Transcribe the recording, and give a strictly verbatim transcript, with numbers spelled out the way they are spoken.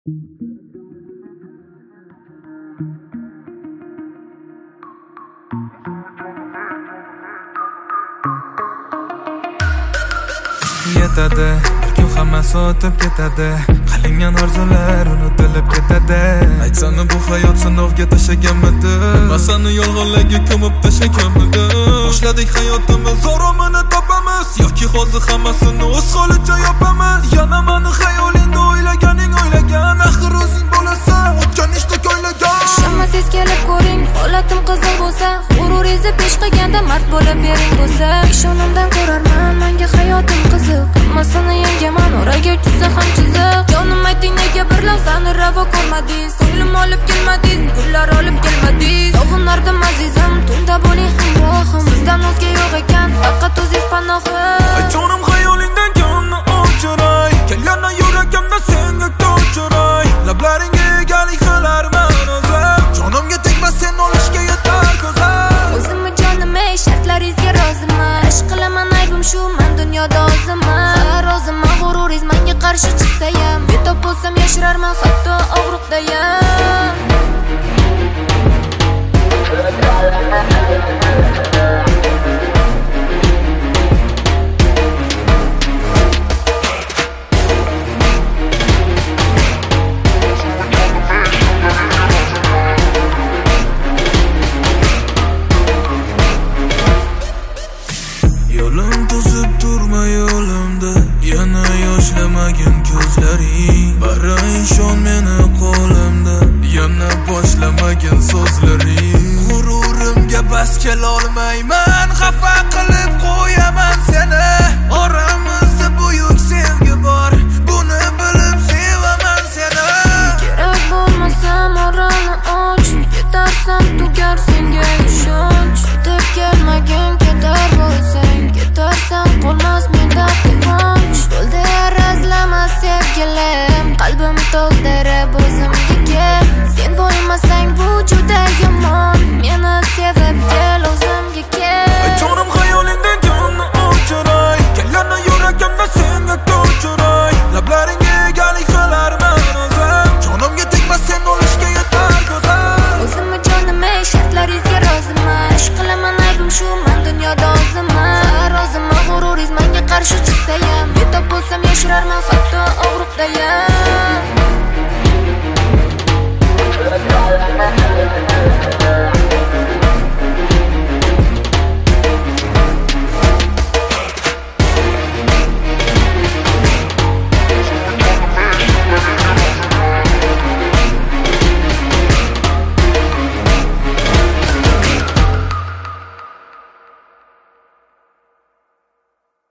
Yetadi, bir kun hammasi o'tib ketadi. Qilingan orzular unutilib ketadi. Aytsana bu hayot sinovga tashlaganmidi? Masani yolg'onlarga ko'mib tashlaganmidi? Boshladik hayotimiz, oromini topamiz yoki hozir hammasini o'z holicha yopamiz? Yana meni xayolingda o'ylaganing o'ylagan, axir o'zing bo'lasan, o'tgan ishdek o'ylagan. Shamasiz kelib ko'ring, holatim qizil bo'lsa, g'urur ezib pesh qilganda mard bo'lib bering bo'lsa, ishonimdan ko'rarman, menga hayotim qiziq. Hammasini yengaman, oraga tushsa ham chiziq. Jonim ayting, nega bir lahzani ravo ko'rmadingiz? So'lim olib kelmadingiz, gullar olib kelmadingiz. Sog'inardim azizim, tunda bo'ling hamrohim. Sizdan o'zga yo'q ekan, faqat o'zingiz panohim. Ay jonim xayolingdan jonimni o'chiray, kelganda yuragimda senga ko'chiray. Lablaringga egalik qilarman o'zim, jonimga tegma sen olishga yetar ko'zim. O'zimni jonim ey, shartlaringizga roziman. Ish qilaman, aybim shu, men dunyoda oziman. Roziman, g'ururingiz menga qarshi chiqsayam, betob bo'lsam yashirarman, hatto og'riqdayam. Yo'lim to'sib turma yo'limda, yana yoshlamagin ko'zlaring. Bari ishon meni qo'limda, yana boshlamagin so'zlaring. G'ururimga bas kelolmayman, xafa qilib qo'yaman seni. Oramizda buyuk sevgi bor, buni bilib sevaman seni. Kerak bo'lmasa moralni och, ketarsan tugar senga ishonch. Deb kelmagin, ketar bo'lsang, ketarsan qolmas menda quvonch. Bo'ldi arazlama sevgilim, qalbim to'ldirib o'zimga kel. Sen bo'lmasang bu juda yomon, meni sevib kel.